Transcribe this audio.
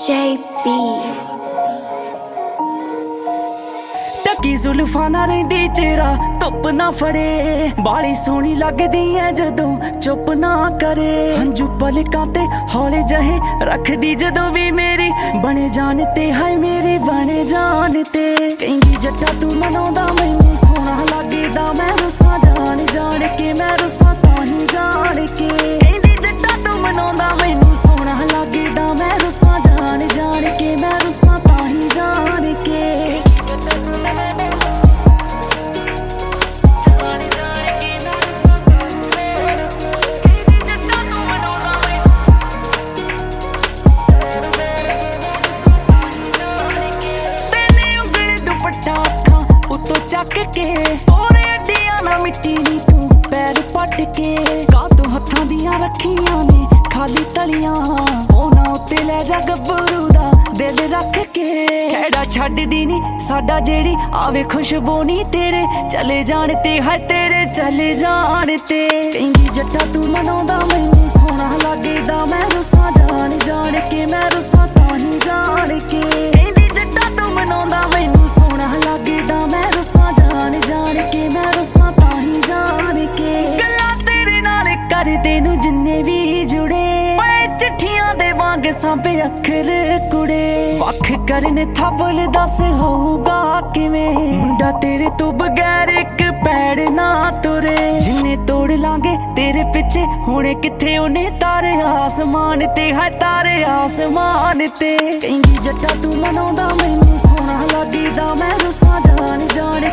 JB ਟੱਕੀ ਜ਼ੁਲਫਾਂ ਨਾ ਰਹਿੰਦੀ ਚਿਹਰਾ ਧੁੱਪ ਨਾ ਫੜੇ ਬਾਲੀ ਸੋਹਣੀ ਲੱਗਦੀ ਐ ਜਦੋਂ ਚੁੱਪ ਨਾ ਕਰੇ ਹੰਝੂ ਪਲਕਾਂ ਤੇ ਹੌਲੇ ਜਹੇ ਰੱਖਦੀ ਜਦੋਂ ਵੀ ਮੇਰੀ ਬਣੇ ਜਾਣ ਤੇ ਹਾਏ ਮੇਰੀ ਬਣੇ ਜਾਣ ਤੇ ਕਹਿੰਦੀ ਜੱਟਾ ਤੂੰ ਮਨਾਉਂਦਾ ਮੈਨੂੰ ਸੋਹਣਾ ਲੱਗਦਾ ਮੈਂ ਰੁੱਸਾਂ ਜਾਣ ਜਾਣ ਕੇ ਮੈਂ ਰੁੱਸਾਂ ਤਾਂ ਹੀ ਜਾਣ ਕੇ ਕਹਿੰਦੀ ਜੱਟਾ ਤੂੰ ਮਨਾਉਂਦਾ ਮੈਨੂੰ ਸੋਹਣਾ ਲੱਗਦਾ ਮੈਂ ਰੁੱਸਾਂ ਜਾਣ ਜਾਣ ਕੇ ਮੈਂ ਰੁੱਸਾਂ ਤਾਂ ਹੀ ਜਾਣ ਕੇ ਚੱਕ ਕੇ ਤੋਰੇ ਅੱਡੀਆਂ ਨਾ ਮਿੱਟੀ ਨੀ ਤੂੰ ਪੈਰ ਪੱਟ ਕੇ ਕਾਤੋਂ ਹੱਥਾਂ ਦੀਆਂ ਰੱਖੀਆਂ ਨੇ ਖਾਲੀ ਤਲੀਆਂ ਉਹਨਾਂ ਉੱਤੇ ਲੈ ਜਾ ਗੱਭਰੂ ਦਾ ਦਿਲ ਰੱਖ ਕੇ ਖੈੜਾ ਛੱਡਦੀ ਨੀ ਸਾਡਾ ਜਿਹੜੀ ਆਵੇ ਖੁਸ਼ਬੂ ਨੀ ਤੇਰੇ ਚਲੇ ਜਾਣ ਤੇ ਹੈ ਤੇਰੇ ਚਲੇ ਜਾਣ ਤੇ ਕਹਿੰਦੀ ਜੱਟਾ ਤੂੰ ਮਨਾਉਂਦਾ ਮੈਨੂੰ ਸੋਹਣਾ ਲੱਗਦਾ ਮੈਂ ਰੁੱਸਾਂ ਜਾਣ ਜਾਣ ਕੇ ਮੈਂ ਰੁੱਸਾਂ ਤਾਂ ਹੀ ਜਾਣ ਕੇ ਕਹਿੰਦੀ ਜੱਟਾ ਤੂੰ ਮਨਾਉਂਦਾ ਮੈਨੂੰ ਸੋਹਣਾ ਲੱਗਦਾ ਮੈਂ ਰੁੱਸਾਂ ਜਾਣ ਜਾਣ ਕੇ ਮੈਂ ਰੁੱਸਾਂ ਤਾਂ ਹੀ ਜਾਣ ਕੇ ਗੱਲਾਂ ਤੇਰੇ ਨਾਲ ਕਰਦੇ ਨੂੰ ਜਿੰਨੇ ਵੀ ਜੁੜੇ ਓਏ ਚਿੱਠੀਆਂ ਦੇ ਵਾਂਗ ਸਾਂਭੇ ਅੱਖਰ ਕੁੜੇ ਵੱਖ ਕਰਨ ਥੱਬਲ ਦੱਸ ਹੋਊਗਾ ਕਿਵੇਂ ਮੁੰਡਾ ਤੇਰੇ ਤੋਂ ਬਗੈਰ ਇੱਕ ਪੈੜ ਨਾ ਤੁਰੇ ਜਿੰਨੇ ਤੋੜ ਲਾਂਗੇ ਤੇਰੇ ਪਿੱਛੇ ਹੁਣੇ ਕਿੱਥੇ ਉਹਨੇ ਤਾਰੇ ਆਸਮਾਨ ਤੇ ਹੈ ਤਾਰੇ ਆਸਮਾਨ ਤੇ ਕਹਿੰਦੀ ਜੱਟਾ ਤੂੰ ਮਨਾਉਂਦਾ ਮੈਨੂੰ ਸੋਹਣਾ ਲੱਗਦਾ ਮੈਂ ਰੁੱਸਾਂ ਜਾਣ ਜਾਣ